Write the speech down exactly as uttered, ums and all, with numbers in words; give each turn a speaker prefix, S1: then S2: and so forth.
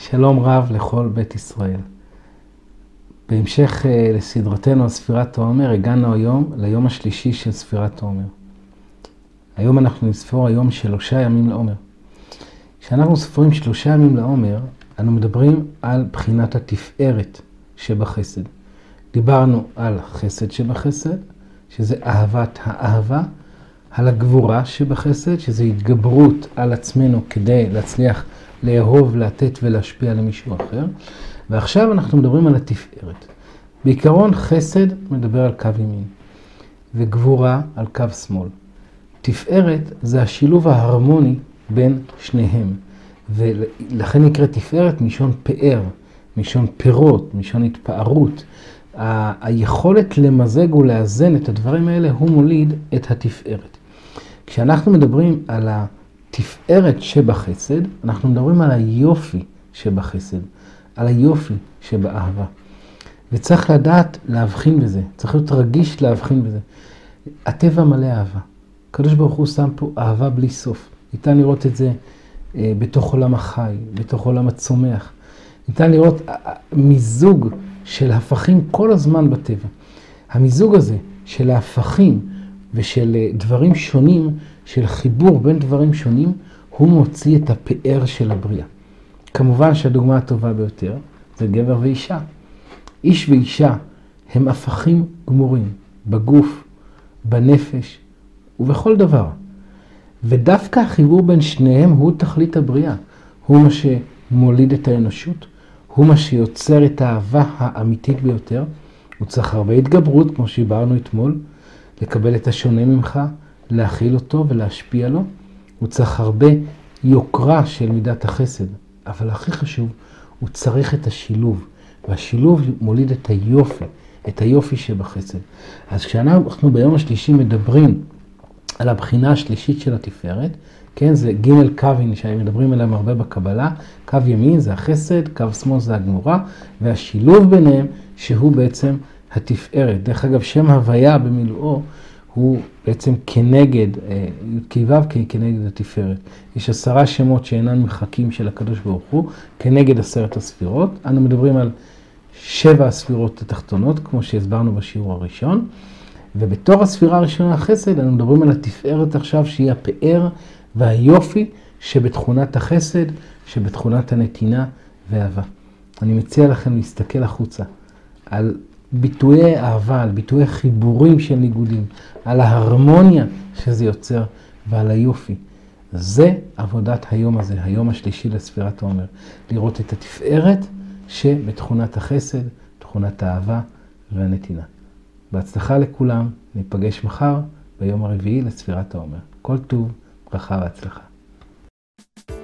S1: שלום רב לכל בית ישראל. בהמשך לסדרתנו על ספירת העומר, הגענו היום ליום השלישי של ספירת העומר. היום אנחנו נספור היום שלושה ימים לעומר. כשאנחנו סופרים שלושה ימים לעומר, אנו מדברים על בחינת התפארת שבחסד. דיברנו על חסד שבחסד, שזה אהבת האהבה, על הגבורה שבחסד, שזה התגברות על עצמנו כדי להצליח לאהוב, לתת ולהשפיע למישהו אחר. ועכשיו אנחנו מדברים על התפארת. בעיקרון חסד מדבר על קו ימין, וגבורה על קו שמאל. תפארת זה השילוב ההרמוני בין שניהם, ולכן נקרא תפארת משון פאר, משון פירות, משון התפארות. ה- היכולת למזג ולאזן את הדברים האלה הוא מוליד את התפארת. כשאנחנו מדברים על התפארת שבחסד, אנחנו מדברים על היופי שבחסד, על היופי שבאהבה. וצריך לדעת להבחין בזה, צריך להיות רגיש להבחין בזה. הטבע מלא אהבה. הקדוש ברוך הוא שם פה אהבה בלי סוף. ניתן לראות את זה אה, בתוך עולם החי, בתוך עולם הצומח. ניתן לראות אה, מיזוג של הפכים כל הזמן בטבע. המיזוג הזה של ההפכים ושל אה, דברים שונים, של חיבור בין דברים שונים, הוא מוציא את הפאר של הבריאה. כמובן שהדוגמה הטובה ביותר זה גבר ואישה. איש ואישה הם הפכים גמורים בגוף, בנפש ובכל דבר. ודווקא החיבור בין שניהם הוא תכלית הבריאה. הוא מה שמוליד את האנושות, הוא מה שיוצר את האהבה האמיתית ביותר. הוא צריך הרבה התגברות, כמו שדיברנו אתמול, לקבל את השונה ממך, להכיל אותו ולהשפיע לו. הוא צריך הרבה יוקרה של מידת החסד. אבל הכי חשוב, הוא צריך את השילוב. והשילוב מוליד את היופי, את היופי שבחסד. אז כשאנחנו ביום השלישי מדברים על הבחינה השלישית של התפארת, כן, זה ג' קווין שמדברים עליהם הרבה בקבלה, קו ימין זה החסד, קו שמאל זה הגמורה, והשילוב ביניהם שהוא בעצם התפארת. דרך אגב, שם הוויה במילואו הוא בעצם כנגד, כיוון כנגד התפארת. יש עשרה שמות שאינן מחקים של הקדוש ברוך הוא, כנגד עשרת הספירות. אנו מדברים על שבע הספירות התחתונות, כמו שהסברנו בשיעור הראשון. ובתור הספירה הראשונה החסד, אנו מדברים על התפארת עכשיו, שהיא הפאר והיופי שבתכונת החסד, שבתכונת הנתינה והאהבה. אני מציע לכם להסתכל החוצה על ביטויי אהבה, על ביטויי חיבורים של ניגודים, על ההרמוניה שזה יוצר ועל היופי. זה עבודת היום הזה, היום השלישי לספירת העומר. לראות את התפארת שבתכונת החסד, תכונת האהבה והנתינה. בהצלחה לכולם, ניפגש מחר ביום הרביעי לספירת העומר. כל טוב, ברכה והצלחה.